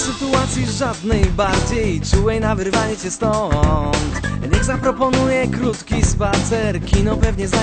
sytuacji żadnej bardziej czułej na wyrwanie cię stąd. Niech zaproponuje krótki spacer, kino pewnie